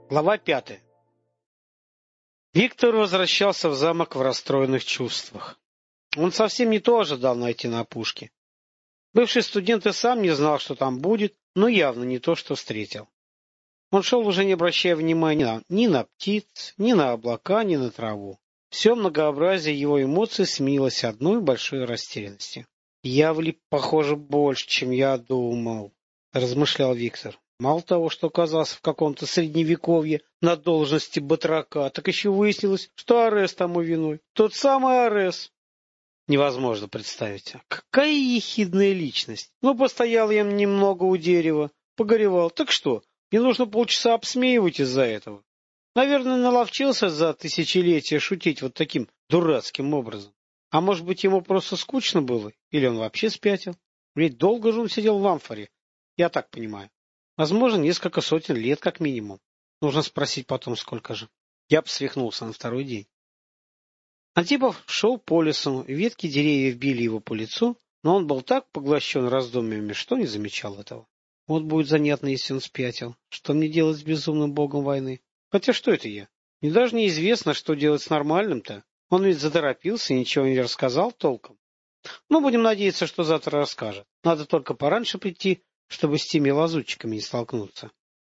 Глава 5. Виктор возвращался в замок в расстроенных чувствах. Он совсем не то ожидал найти на опушке. Бывший студент и сам не знал, что там будет, но явно не то, что встретил. Он шел, уже не обращая внимания ни на птиц, ни на облака, ни на траву. Все многообразие его эмоций сменилось одной большой растерянностью. «Я влип, похоже, больше, чем я думал», — размышлял Виктор. Мало того, что оказался в каком-то средневековье на должности батрака, так еще выяснилось, что Арес тому виной. Тот самый Арес. Невозможно представить. Какая ехидная личность. Ну, постоял я немного у дерева, погоревал. Так что, мне нужно полчаса обсмеивать из-за этого. Наверное, наловчился за тысячелетия шутить вот таким дурацким образом. А может быть, ему просто скучно было? Или он вообще спятил? Ведь долго же он сидел в амфоре, я так понимаю. Возможно, несколько сотен лет как минимум. Нужно спросить потом, сколько же. Я бы свихнулся на второй день. Антипов шел по лесу, ветки деревьев били его по лицу, но он был так поглощен раздумьями, что не замечал этого. Вот будет занятно, если он спятил. Что мне делать с безумным богом войны? Хотя что это я? Мне даже неизвестно, что делать с нормальным-то. Он ведь заторопился и ничего не рассказал толком. Но будем надеяться, что завтра расскажет. Надо только пораньше прийти, чтобы с теми лазутчиками не столкнуться.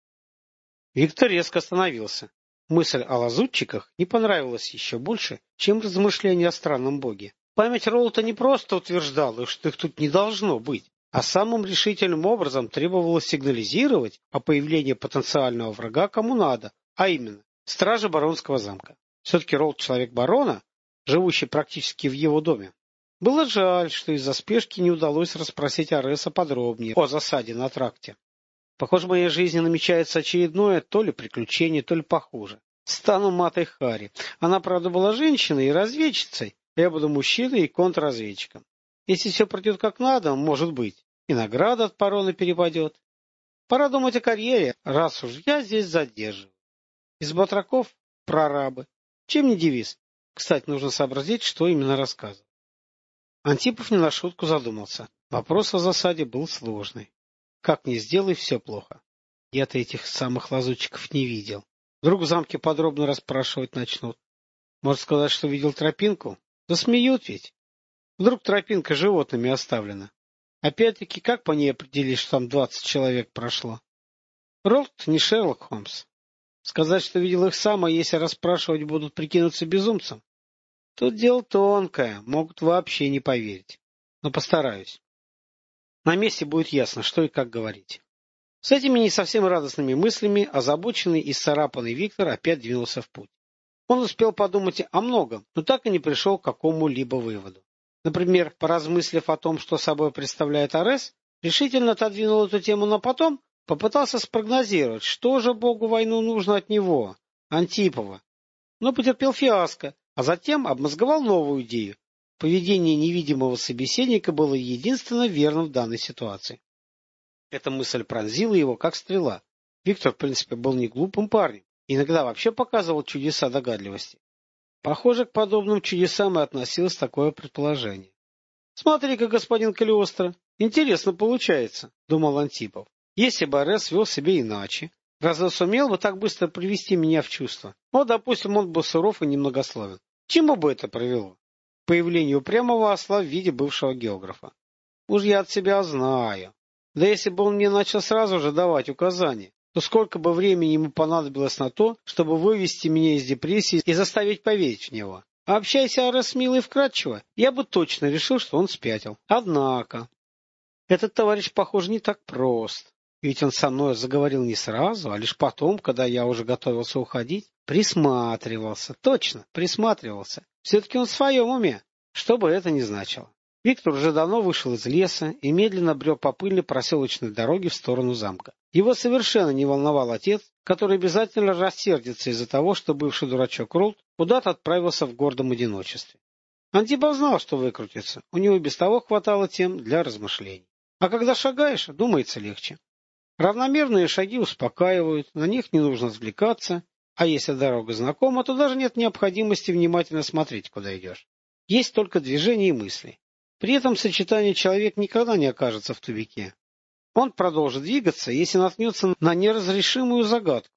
Виктор резко остановился. Мысль о лазутчиках не понравилась еще больше, чем размышления о странном боге. Память Ролта не просто утверждала, что их тут не должно быть, а самым решительным образом требовала сигнализировать о появлении потенциального врага кому надо, а именно страже баронского замка. Все-таки Ролт человек барона, живущий практически в его доме. Было жаль, что из-за спешки не удалось расспросить Ареса подробнее о засаде на тракте. Похоже, в моей жизни намечается очередное то ли приключение, то ли похуже. Стану Матой Хари. Она, правда, была женщиной и разведчицей, а я буду мужчиной и контрразведчиком. Если все пройдет как надо, может быть, и награда от барона перепадет. Пора думать о карьере, раз уж я здесь задерживаю. Из батраков прорабы. Чем не девиз? Кстати, нужно сообразить, что именно рассказывать. Антипов не на шутку задумался. Вопрос о засаде был сложный. Как ни сделай, все плохо. Я-то этих самых лазутчиков не видел. Вдруг в замке подробно расспрашивать начнут. Может сказать, что видел тропинку? Засмеют ведь. Вдруг тропинка животными оставлена. Опять-таки, как по ней определить, что там 20 человек прошло? Ролт не Шерлок Холмс. Сказать, что видел их сам, а если расспрашивать будут, прикинуться безумцем? Тут дело тонкое, могут вообще не поверить. Но постараюсь. На месте будет ясно, что и как говорить. С этими не совсем радостными мыслями озабоченный и исцарапанный Виктор опять двинулся в путь. Он успел подумать о многом, но так и не пришел к какому-либо выводу. Например, поразмыслив о том, что собой представляет Арес, решительно отодвинул эту тему на потом, попытался спрогнозировать, что же богу войну нужно от него, Антипова. Но потерпел фиаско, а затем обмозговал новую идею. Поведение невидимого собеседника было единственно верным в данной ситуации. Эта мысль пронзила его, как стрела. Виктор, в принципе, был не глупым парнем. Иногда вообще показывал чудеса догадливости. Похоже, к подобным чудесам и относилось такое предположение. «Смотри-ка, господин Калиостро, интересно получается», — думал Антипов. «Если бы Арес вел себя иначе, разве сумел бы так быстро привести меня в чувство? Вот, допустим, он был суров и немногословен. К чему бы это привело? К появлению упрямого осла в виде бывшего географа. Уж я от себя знаю. Да если бы он мне начал сразу же давать указания, то сколько бы времени ему понадобилось на то, чтобы вывести меня из депрессии и заставить поверить в него. А общайся Арес мило и вкратчиво, я бы точно решил, что он спятил. Однако, этот товарищ, похоже, не так прост. Ведь он со мной заговорил не сразу, а лишь потом, когда я уже готовился уходить. Присматривался, точно, присматривался. Все-таки он в своем уме, что бы это ни значило. Виктор уже давно вышел из леса и медленно брел по пыльной проселочной дороге в сторону замка. Его совершенно не волновал отец, который обязательно рассердится из-за того, что бывший дурачок Ролт куда-то отправился в гордом одиночестве. Антипов знал, что выкрутится, у него и без того хватало тем для размышлений. А когда шагаешь, думается легче. Равномерные шаги успокаивают, на них не нужно отвлекаться, а если дорога знакома, то даже нет необходимости внимательно смотреть, куда идешь. Есть только движение и мысли. При этом сочетании человек никогда не окажется в тупике. Он продолжит двигаться, если наткнется на неразрешимую загадку,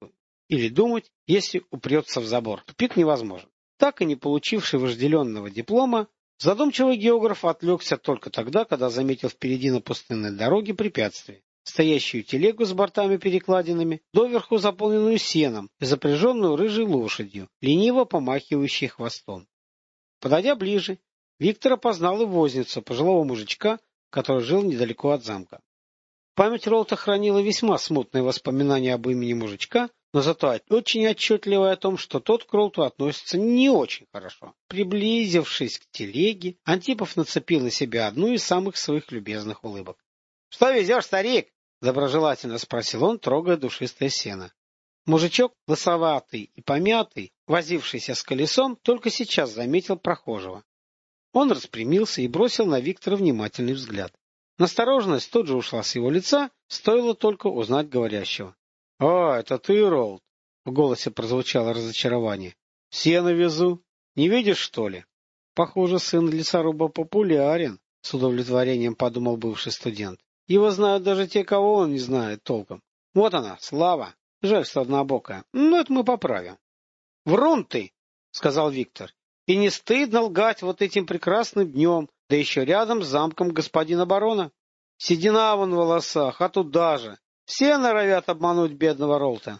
или думать, если упрется в забор. Тупик невозможен. Так и не получивший вожделенного диплома, задумчивый географ отвлекся только тогда, когда заметил впереди на пустынной дороге препятствие. Стоящую телегу с бортами-перекладинами, доверху заполненную сеном и запряженную рыжей лошадью, лениво помахивающей хвостом. Подойдя ближе, Виктор опознал и возницу, пожилого мужичка, который жил недалеко от замка. Память Ролта хранила весьма смутные воспоминания об имени мужичка, но зато очень отчетливое о том, что тот к Ролту относится не очень хорошо. Приблизившись к телеге, Антипов нацепил на себя одну из самых своих любезных улыбок. — Что везешь, старик? — доброжелательно спросил он, трогая душистое сено. Мужичок, лысоватый и помятый, возившийся с колесом, только сейчас заметил прохожего. Он распрямился и бросил на Виктора внимательный взгляд. Настороженность тут же ушла с его лица, стоило только узнать говорящего. — А, это ты, Ролд? — в голосе прозвучало разочарование. — Сено везу. Не видишь, что ли? — Похоже, сын лесоруба популярен, — с удовлетворением подумал бывший студент. Его знают даже те, кого он не знает толком. Вот она, слава. Жаль, что однобокая. Но это мы поправим. — Врун ты, — сказал Виктор. — И не стыдно лгать вот этим прекрасным днем, да еще рядом с замком господина барона? Седина вон в волосах, а туда же. Все норовят обмануть бедного Ролта.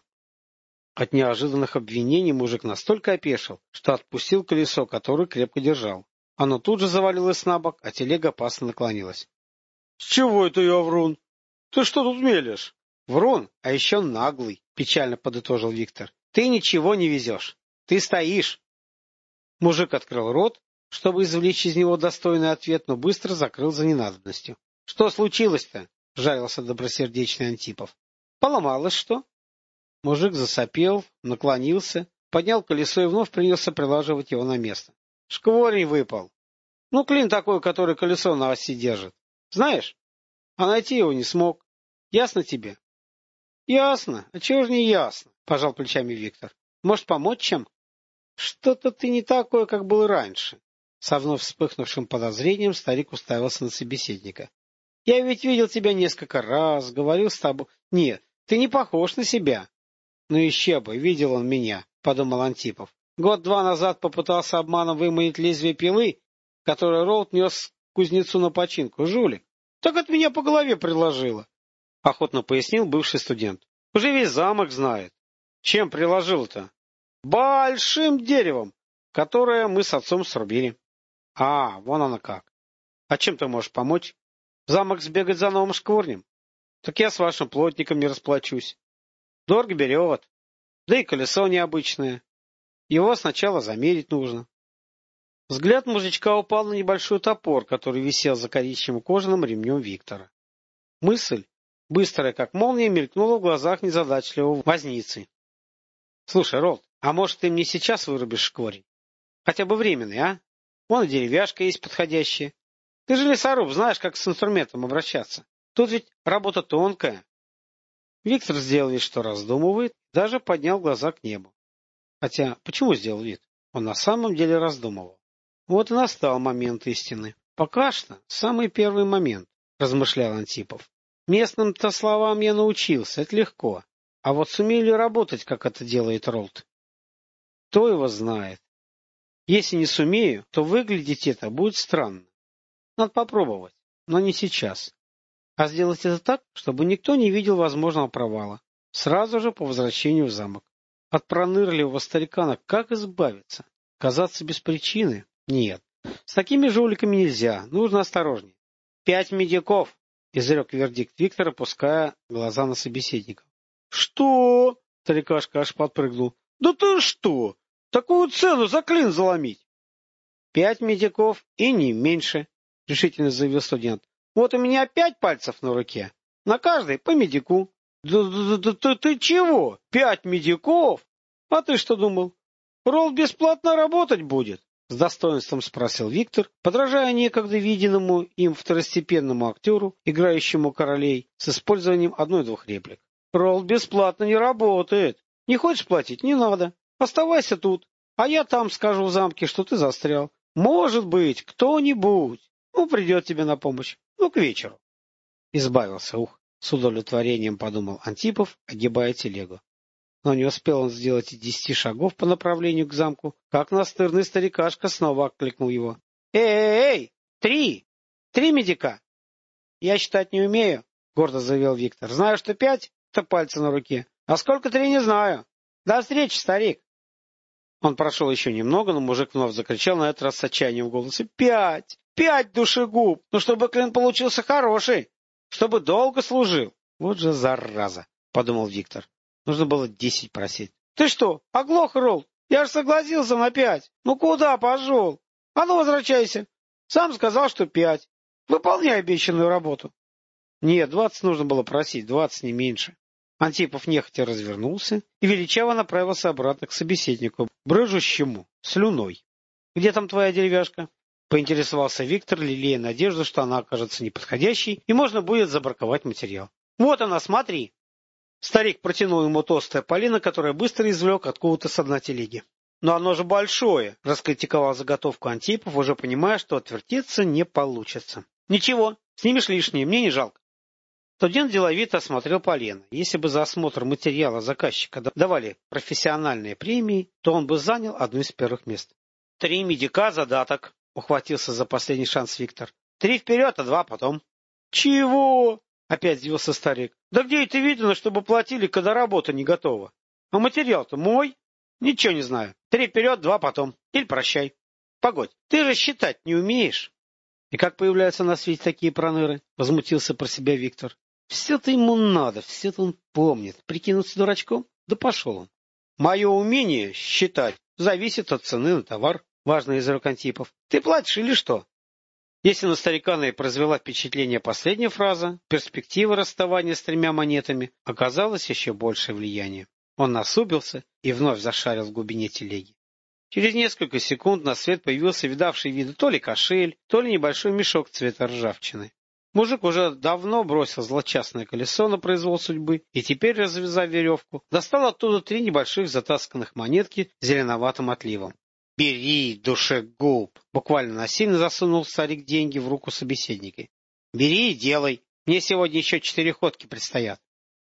От неожиданных обвинений мужик настолько опешил, что отпустил колесо, которое крепко держал. Оно тут же завалилось на бок, а телега опасно наклонилась. — С чего это я врун? Ты что тут мелешь? — Врун, а еще наглый, — печально подытожил Виктор. — Ты ничего не везешь. Ты стоишь. Мужик открыл рот, чтобы извлечь из него достойный ответ, но быстро закрыл за ненадобностью. — Что случилось-то? — жарился добросердечный Антипов. — Поломалось что? Мужик засопел, наклонился, поднял колесо и вновь принялся прилаживать его на место. — Шкворень выпал. Ну, клин такой, который колесо на оси держит. Знаешь? А найти его не смог. Ясно тебе? — Ясно. А чего же не ясно? — пожал плечами Виктор. — Может, помочь чем? — Что-то ты не такой, как был раньше. Со вновь вспыхнувшим подозрением старик уставился на собеседника. — Я ведь видел тебя несколько раз, говорил с тобой. Нет, ты не похож на себя. — Ну еще бы, видел он меня, — подумал Антипов. Год-два назад попытался обманом выманить лезвие пилы, которое Ролд нес к кузнецу на починку. Жулик. Так от меня по голове приложило. Охотно пояснил бывший студент. Уже весь замок знает. Чем приложил-то? Большим деревом, которое мы с отцом срубили. А, вон оно как. А чем ты можешь помочь? В замок сбегать за новым шкворнем? Так я с вашим плотником не расплачусь. Дорого берет. Да и колесо необычное. Его сначала замерить нужно. Взгляд мужичка упал на небольшой топор, который висел за коричневым кожаным ремнем Виктора. Мысль, быстрая как молния, мелькнула в глазах незадачливого возницы. — Слушай, Ролд, а может, ты мне сейчас вырубишь шкворень? Хотя бы временный, а? Вон и деревяшка есть подходящая. Ты же лесоруб, знаешь, как с инструментом обращаться. Тут ведь работа тонкая. Виктор сделал вид, что раздумывает, даже поднял глаза к небу. Хотя, почему сделал вид? Он на самом деле раздумывал. Вот и настал момент истины. Пока что самый первый момент, размышлял Антипов. Местным-то словам я научился, это легко. А вот сумею ли работать, как это делает Ролд? Кто его знает? Если не сумею, то выглядеть это будет странно. Надо попробовать, но не сейчас. А сделать это так, чтобы никто не видел возможного провала. Сразу же по возвращению в замок. От пронырливого старикана как избавиться? Казаться без причины? Нет. С такими жуликами нельзя, нужно осторожнее. 5 медиков, изрек вердикт Виктор, опуская глаза на собеседника. Что? Старикашка аж подпрыгнул. Да ты что? Такую цену за клин заломить? 5 медиков и не меньше, решительно заявил студент. Вот у меня 5 пальцев на руке. На каждой по медику. Да ты чего? 5 медиков? А ты что думал? Ролд бесплатно работать будет? С достоинством спросил Виктор, подражая некогда виденному им второстепенному актеру, играющему королей, с использованием одной-двух реплик. Ролд бесплатно не работает. Не хочешь платить? Не надо. Оставайся тут. А я там скажу в замке, что ты застрял. Может быть, кто-нибудь, придет тебе на помощь. К вечеру. Избавился, с удовлетворением подумал Антипов, огибая телегу. Но не успел он сделать и 10 шагов по направлению к замку, как настырный старикашка снова окликнул его. Эй! 3! 3 медика! Я считать не умею, гордо заявил Виктор. Знаю, что 5 — это пальцы на руке. А сколько 3 не знаю. До встречи, старик. Он прошел еще немного, но мужик вновь закричал, на этот раз с отчаянием в голосе. 5! 5 душегуб! Ну, чтобы клин получился хороший! Чтобы долго служил! Вот же зараза, подумал Виктор. Нужно было 10 просить. Ты что, оглох, Ролл? Я же согласился на 5. Ну куда пошел? А ну возвращайся. Сам сказал, что 5. Выполняй обещанную работу. Нет, 20 нужно было просить, 20 не меньше. Антипов нехотя развернулся и величаво направился обратно к собеседнику, брыжущему слюной. — Где там твоя деревяшка? — поинтересовался Виктор, лелея надежду, что она окажется неподходящей, и можно будет забраковать материал. — Вот она, смотри! Старик протянул ему толстое полено, которое быстро извлек откуда-то с дна телеги. — Но оно же большое! — раскритиковал заготовку Антипов, уже понимая, что отвертеться не получится. — Ничего, снимешь лишнее, мне не жалко. Студент деловито осмотрел полено. Если бы за осмотр материала заказчика давали профессиональные премии, то он бы занял одно из первых мест. 3 медика задаток, ухватился за последний шанс Виктор. 3 вперед, а 2 потом. Чего? Опять сдивился старик. Да где это видно, чтобы платили, когда работа не готова? А материал-то мой? Ничего не знаю. 3 вперед, 2 потом. Или прощай. Погодь, ты же считать не умеешь. И как появляются на свете такие проныры? Возмутился про себя Виктор. Все-то ему надо, все-то он помнит. Прикинуться дурачком? Да пошел он. Мое умение считать зависит от цены на товар, важно изрек Антипов. Ты платишь или что? Если на старикана и произвела впечатление последняя фраза, перспектива расставания с 3 монетами оказалась еще большее влияние. Он насупился и вновь зашарил в глубине телеги. Через несколько секунд на свет появился видавший виды то ли кошель, то ли небольшой мешок цвета ржавчины. Мужик уже давно бросил злочастное колесо на произвол судьбы и теперь, развязав веревку, достал оттуда 3 небольших затасканных монетки с зеленоватым отливом. — Бери, душегуб! — буквально насильно засунул старик деньги в руку собеседника. — Бери и делай. Мне сегодня еще 4 ходки предстоят.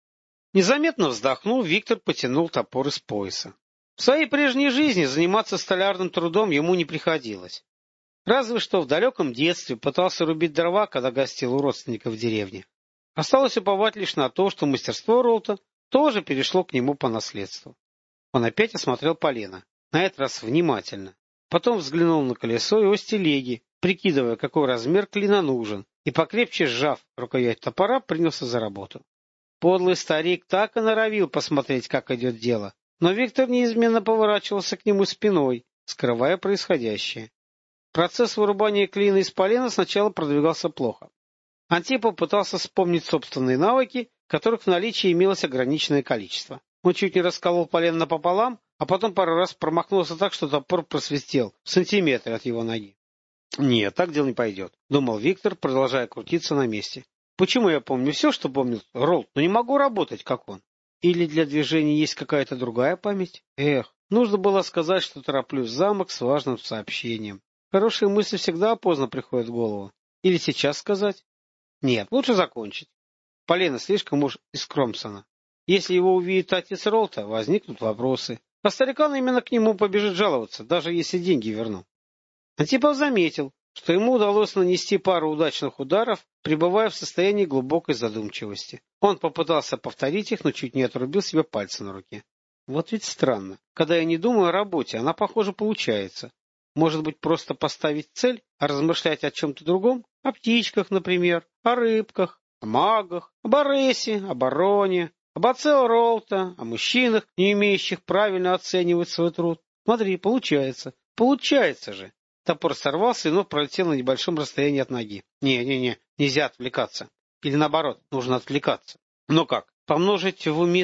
Незаметно вздохнув, Виктор потянул топор из пояса. В своей прежней жизни заниматься столярным трудом ему не приходилось. Разве что в далеком детстве пытался рубить дрова, когда гостил у родственников в деревне. Осталось уповать лишь на то, что мастерство Ролта тоже перешло к нему по наследству. Он опять осмотрел полено, на этот раз внимательно. Потом взглянул на колесо и ось телеги, прикидывая, какой размер клина нужен, и, покрепче сжав рукоять топора, принялся за работу. Подлый старик так и норовил посмотреть, как идет дело, но Виктор неизменно поворачивался к нему спиной, скрывая происходящее. Процесс вырубания клина из полена сначала продвигался плохо. Антипов пытался вспомнить собственные навыки, которых в наличии имелось ограниченное количество. Он чуть не расколол полено напополам, а потом пару раз промахнулся так, что топор просвистел в сантиметре от его ноги. «Нет, так дело не пойдет», — думал Виктор, продолжая крутиться на месте. «Почему я помню все, что помнил Ролт, но не могу работать, как он? Или для движения есть какая-то другая память? Эх, нужно было сказать, что тороплюсь в замок с важным сообщением. Хорошие мысли всегда поздно приходят в голову. Или сейчас сказать? Нет, лучше закончить. Полено слишком уж искромсано. Если его увидит отец Ролта, возникнут вопросы. А старикан именно к нему побежит жаловаться, даже если деньги верну. Антипов заметил, что ему удалось нанести пару удачных ударов, пребывая в состоянии глубокой задумчивости. Он попытался повторить их, но чуть не отрубил себе пальцы на руке. Вот ведь странно. Когда я не думаю о работе, она, похоже, получается. Может быть, просто поставить цель, а размышлять о чем-то другом? О птичках, например, о рыбках, о магах, об Аресе, обороне, об отце Ролта, о мужчинах, не умеющих правильно оценивать свой труд. Смотри, получается. Получается же. Топор сорвался и вновь пролетел на небольшом расстоянии от ноги. Не, нельзя отвлекаться. Или наоборот, нужно отвлекаться. Но как? Помножить в уме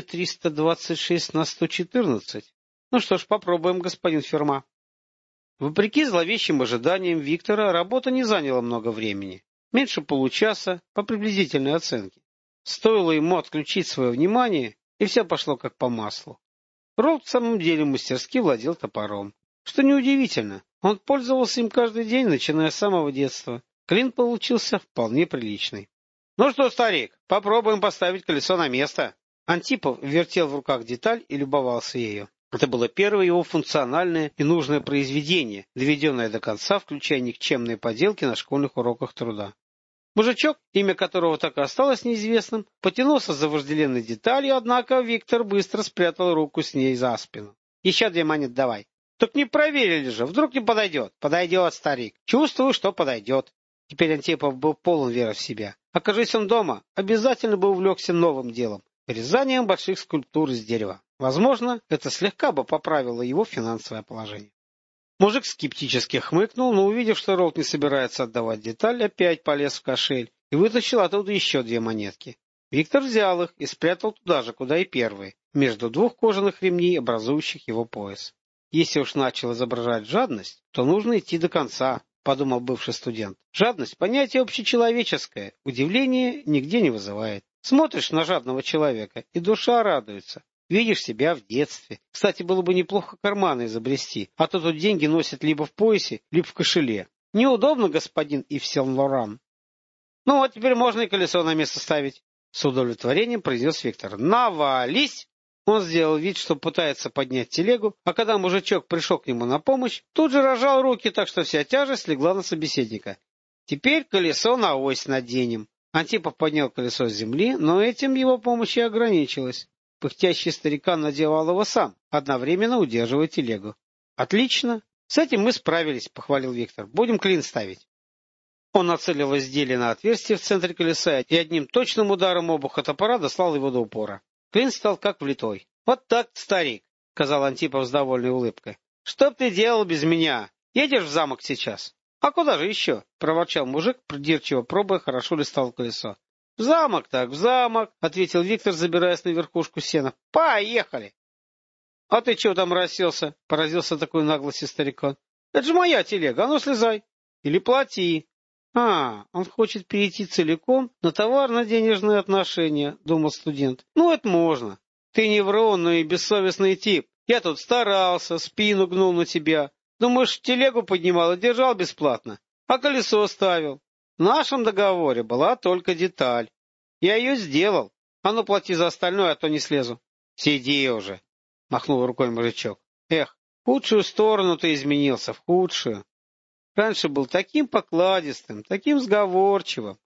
326 на 114? Ну что ж, попробуем, господин Ферма. Вопреки зловещим ожиданиям Виктора, работа не заняла много времени. Меньше получаса, по приблизительной оценке. Стоило ему отключить свое внимание, и все пошло как по маслу. Ролт в самом деле мастерски владел топором. Что неудивительно, он пользовался им каждый день, начиная с самого детства. Клин получился вполне приличный. — Ну что, старик, попробуем поставить колесо на место. Антипов вертел в руках деталь и любовался ею. Это было первое его функциональное и нужное произведение, доведенное до конца, включая никчемные поделки на школьных уроках труда. Мужичок, имя которого так и осталось неизвестным, потянулся за вожделенной деталью, однако Виктор быстро спрятал руку с ней за спину. — Еще 2 монеты давай. — Так не проверили же, вдруг не подойдет. — Подойдет, старик. Чувствую, что подойдет. Теперь Антипов был полон веры в себя. Окажись он дома, обязательно бы увлекся новым делом — вырезанием больших скульптур из дерева. Возможно, это слегка бы поправило его финансовое положение. Мужик скептически хмыкнул, но, увидев, что Ролл не собирается отдавать деталь, опять полез в кошель и вытащил оттуда еще 2 монетки. Виктор взял их и спрятал туда же, куда и первые, между 2 кожаных ремней, образующих его пояс. Если уж начал изображать жадность, то нужно идти до конца, подумал бывший студент. Жадность — понятие общечеловеческое, удивление нигде не вызывает. Смотришь на жадного человека, и душа радуется. Видишь себя в детстве. Кстати, было бы неплохо карманы изобрести, а то тут деньги носят либо в поясе, либо в кошеле. Неудобно, господин Ив Сен-Лоран. Ну вот теперь можно и колесо на место ставить. С удовлетворением произнес Виктор. Навались! Он сделал вид, что пытается поднять телегу, а когда мужичок пришел к нему на помощь, тут же разжал руки, так что вся тяжесть легла на собеседника. Теперь колесо на ось наденем. Антипов поднял колесо с земли, но этим его помощь и ограничилась. Пыхтящий старикан надевал его сам, одновременно удерживая телегу. — Отлично. С этим мы справились, — похвалил Виктор. — Будем клин ставить. Он нацелил изделие на отверстие в центре колеса и одним точным ударом обуха топора дослал его до упора. Клин стал как влитой. — Вот так, старик, — сказал Антипов с довольной улыбкой. — Что б ты делал без меня? Едешь в замок сейчас? — А куда же еще? — проворчал мужик, придирчиво пробуя, хорошо ли стало колесо. — В замок так, в замок, — ответил Виктор, забираясь на верхушку сена. — Поехали! — А ты чего там расселся? — поразился такой наглости старикан. — Это же моя телега, а ну слезай. Или плати. — Он хочет перейти целиком на товарно-денежные отношения, — думал студент. — Ну, это можно. Ты невронный и бессовестный тип. Я тут старался, спину гнул на тебя. Думаешь, телегу поднимал и держал бесплатно, а колесо ставил. В нашем договоре была только деталь. Я ее сделал. А ну, плати за остальное, а то не слезу. — Сиди уже, — махнул рукой мужичок. — Эх, в худшую сторону ты изменился, в худшую. Раньше был таким покладистым, таким сговорчивым.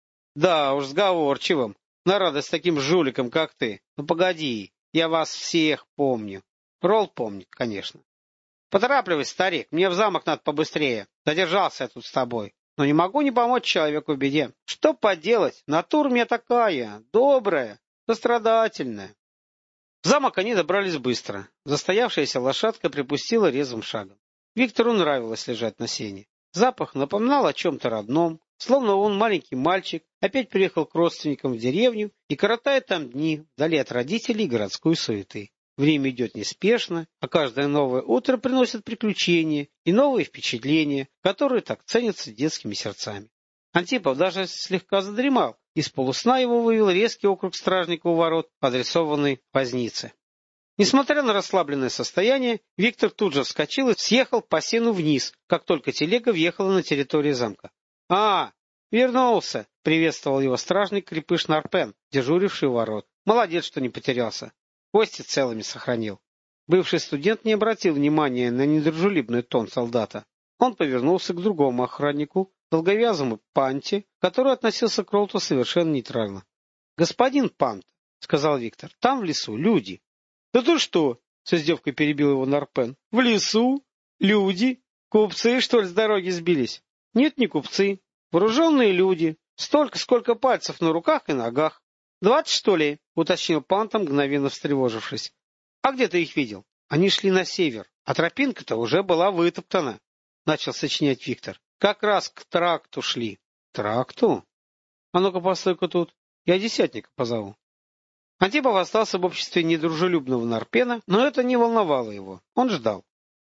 Да уж, сговорчивым, на радость таким жуликом, как ты. Ну, погоди, я вас всех помню. Ролл помнит, конечно. Поторапливайся, старик, мне в замок надо побыстрее. Задержался я тут с тобой. Но не могу не помочь человеку в беде. Что поделать, натура у меня такая, добрая, сострадательная. В замок они добрались быстро. Застоявшаяся лошадка припустила резвым шагом. Виктору нравилось лежать на сене. Запах напоминал о чем-то родном, словно он, маленький мальчик, опять приехал к родственникам в деревню и коротает там дни, вдали от родителей и городской суеты. Время идет неспешно, а каждое новое утро приносит приключения и новые впечатления, которые так ценятся детскими сердцами. Антипов даже слегка задремал. Из полусна его вывел резкий округ стражника у ворот, адресованный вознице. Несмотря на расслабленное состояние, Виктор тут же вскочил и съехал по сену вниз, как только телега въехала на территорию замка. — Вернулся! — приветствовал его стражник крепыш Нарпен, дежуривший у ворот. — Молодец, что не потерялся. Кости целыми сохранил. Бывший студент не обратил внимания на недружелюбный тон солдата. Он повернулся к другому охраннику, долговязому Панте, который относился к Ролту совершенно нейтрально. — Господин Пант, — сказал Виктор, — там в лесу люди. — Да ты что? — с издевкой перебил его Нарпен. — В лесу? Люди? Купцы, что ли, с дороги сбились? — Нет, не купцы. Вооруженные люди. Столько, сколько пальцев на руках и ногах. 20, что ли? — уточнил Панта, мгновенно встревожившись. — А где ты их видел? Они шли на север, а тропинка-то уже была вытоптана, — начал сочинять Виктор. — Как раз к тракту шли. — Тракту? А ну-ка, постой-ка тут. Я десятника позову. Антипов остался в обществе недружелюбного Нарпена, но это не волновало его. Он ждал.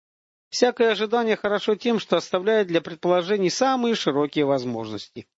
Всякое ожидание хорошо тем, что оставляет для предположений самые широкие возможности.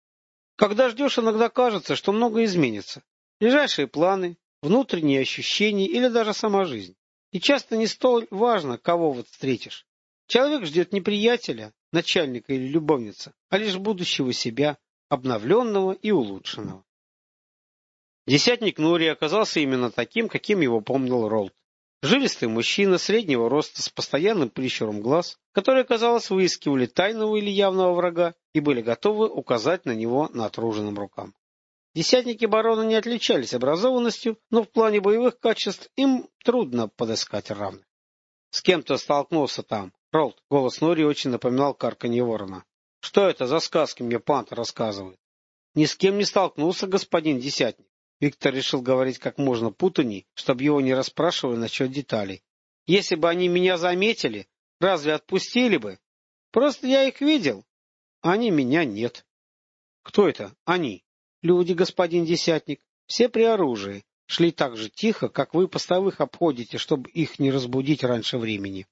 Когда ждешь, иногда кажется, что многое изменится. Ближайшие планы, внутренние ощущения или даже сама жизнь. И часто не столь важно, кого вот встретишь. Человек ждет не приятеля, начальника или любовницы, а лишь будущего себя, обновленного и улучшенного. Десятник Нури оказался именно таким, каким его помнил Ролд. Жилистый мужчина среднего роста с постоянным прищуром глаз, которые, казалось, выискивали тайного или явного врага и были готовы указать на него натруженным рукам. Десятники барона не отличались образованностью, но в плане боевых качеств им трудно подыскать равных. — С кем-то столкнулся там. Ролд, голос Нури очень напоминал карканье ворона. — Что это за сказки мне Панта рассказывает? — Ни с кем не столкнулся, господин Десятник. Виктор решил говорить как можно путаней, чтобы его не расспрашивали насчет деталей. — Если бы они меня заметили, разве отпустили бы? Просто я их видел. Они меня нет. — Кто это? Они? — Люди, господин Десятник. Все при оружии. Шли так же тихо, как вы постовых обходите, чтобы их не разбудить раньше времени.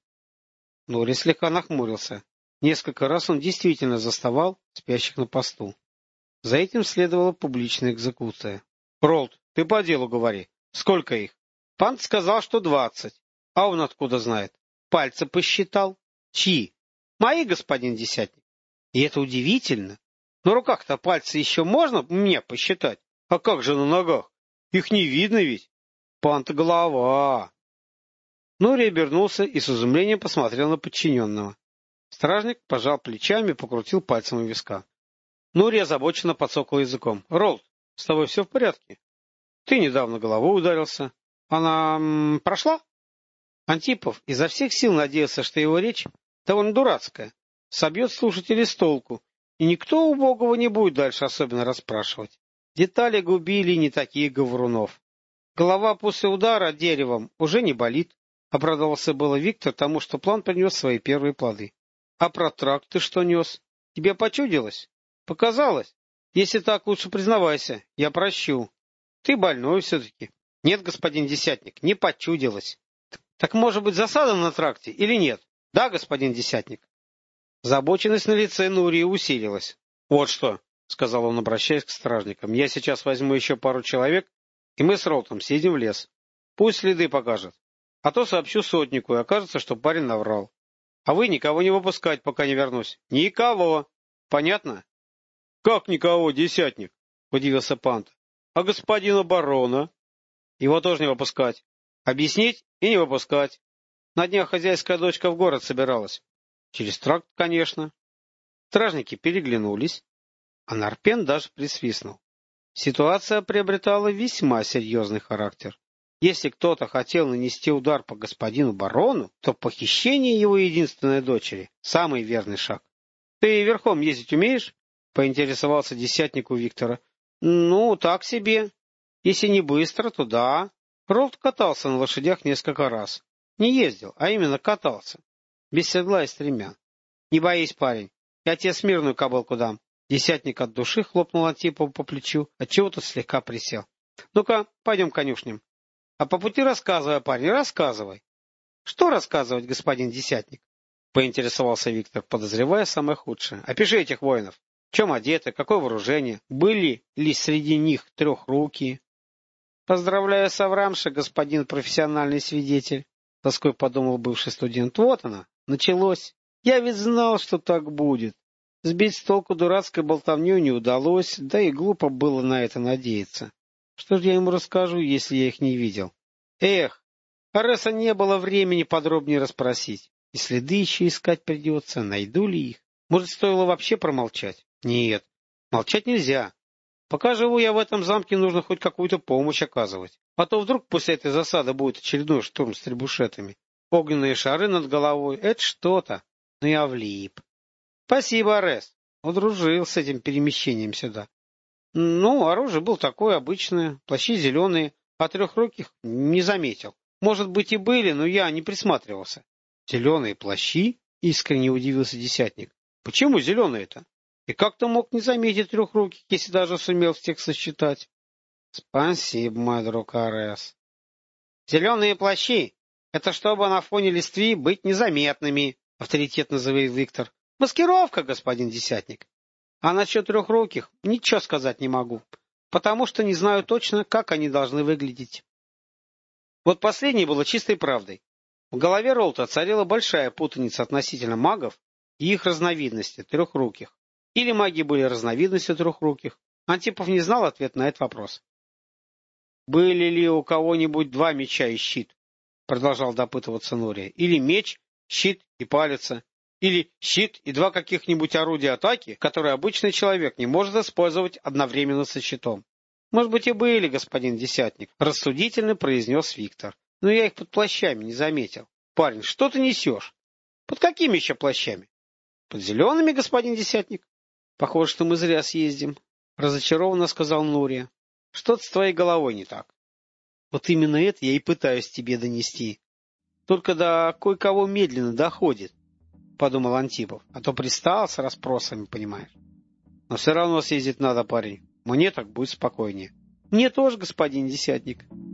Нури слегка нахмурился. Несколько раз он действительно заставал спящих на посту. За этим следовала публичная экзекуция. — Ролд, ты по делу говори. Сколько их? Пант сказал, что 20. А он откуда знает? Пальцы посчитал. Чьи? Мои, господин Десятник. И это удивительно. На руках-то пальцы еще можно мне посчитать? А как же на ногах? Их не видно ведь. Пант голова. Нури обернулся и с изумлением посмотрел на подчиненного. Стражник пожал плечами и покрутил пальцем у виска. Нури озабоченно подсокал языком. — Ролд, с тобой все в порядке? Ты недавно головой ударился. Она прошла? Антипов изо всех сил надеялся, что его речь довольно дурацкая, собьет слушателей с толку, и никто убогого не будет дальше особенно расспрашивать. Детали губили не таких говорунов. Голова после удара деревом уже не болит, обрадовался было Виктор тому, что план принес свои первые плоды. А про тракт ты что нес? Тебе почудилось? Показалось? Если так, лучше признавайся, я прощу. Ты больной все-таки. Нет, господин Десятник, не почудилось. Так может быть засада на тракте или нет? Да, господин Десятник. Озабоченность на лице Нурии усилилась. Вот что, — сказал он, обращаясь к стражникам, — я сейчас возьму еще пару человек, и мы с Ролтом съедем в лес. Пусть следы покажет. А то сообщу сотнику, и окажется, что парень наврал. А вы никого не выпускать, пока не вернусь. Никого. Понятно? — Как никого, Десятник? — удивился Пант. — А господина барона? — Его тоже не выпускать. Объяснить и не выпускать. На днях хозяйская дочка в город собиралась. Через тракт, конечно. Стражники переглянулись, а Нарпен даже присвистнул. Ситуация приобретала весьма серьезный характер. Если кто-то хотел нанести удар по господину барону, то похищение его единственной дочери — самый верный шаг. — Ты верхом ездить умеешь? — поинтересовался десятник у Виктора. — Ну, так себе. Если не быстро, то да. Ролд катался на лошадях несколько раз. Не ездил, а именно катался. Без седла и стремян. — Не боись, парень, я тебе смирную кобылку дам. Десятник от души хлопнул Антипову по плечу, отчего тот слегка присел. — Ну-ка, пойдем к конюшням. А по пути рассказывай, парень, рассказывай. — Что рассказывать, господин Десятник? — поинтересовался Виктор, подозревая самое худшее. — Опиши этих воинов. В чем одеты, какое вооружение? Были ли среди них трехрукие? — Поздравляю с Аврамшей, господин профессиональный свидетель, — тоской подумал бывший студент. — Вот она, началось. Я ведь знал, что так будет. Сбить с толку дурацкой болтовню не удалось, да и глупо было на это надеяться. Что же я ему расскажу, если я их не видел? Эх, Ареса не было времени подробнее расспросить. И следы еще искать придется, найду ли их? Может, стоило вообще промолчать? Нет, молчать нельзя. Пока живу я в этом замке, нужно хоть какую-то помощь оказывать. А то вдруг после этой засады будет очередной штурм с требушетами. Огненные шары над головой — это что-то. Но я влип. Спасибо, Арес. Удружил с этим перемещением сюда. Ну, оружие было такое обычное, плащи зеленые, а трехруких не заметил. Может быть и были, но я не присматривался. Зеленые плащи? Искренне удивился десятник. Почему зеленые-то? И как ты мог не заметить трехруких, если даже сумел всех сосчитать? Спасибо, мой друг Арес. Зеленые плащи — это чтобы на фоне листвы быть незаметными, авторитетно заявил Виктор. Маскировка, господин Десятник. А насчет трехруких ничего сказать не могу, потому что не знаю точно, как они должны выглядеть. Вот последнее было чистой правдой. В голове Ролта царила большая путаница относительно магов и их разновидностей, трехруких. Или маги были разновидностью трехруких. Антипов не знал ответ на этот вопрос. Были ли у кого-нибудь два меча и щит? Продолжал допытываться Нурия. Или меч, щит и палица? Или щит и два каких-нибудь орудия атаки, которые обычный человек не может использовать одновременно со щитом? Может быть, и были, господин десятник, рассудительно произнес Виктор. Но я их под плащами не заметил. Парень, что ты несешь? Под какими еще плащами? Под зелеными, господин десятник? Похоже, что мы зря съездим, разочарованно сказал Нурия. Что-то с твоей головой не так. Вот именно это я и пытаюсь тебе донести. Только до кое-кого медленно доходит, подумал Антипов. А то пристал с расспросами, понимаешь. Но все равно съездить надо, парень. Мне так будет спокойнее. Мне тоже, господин десятник.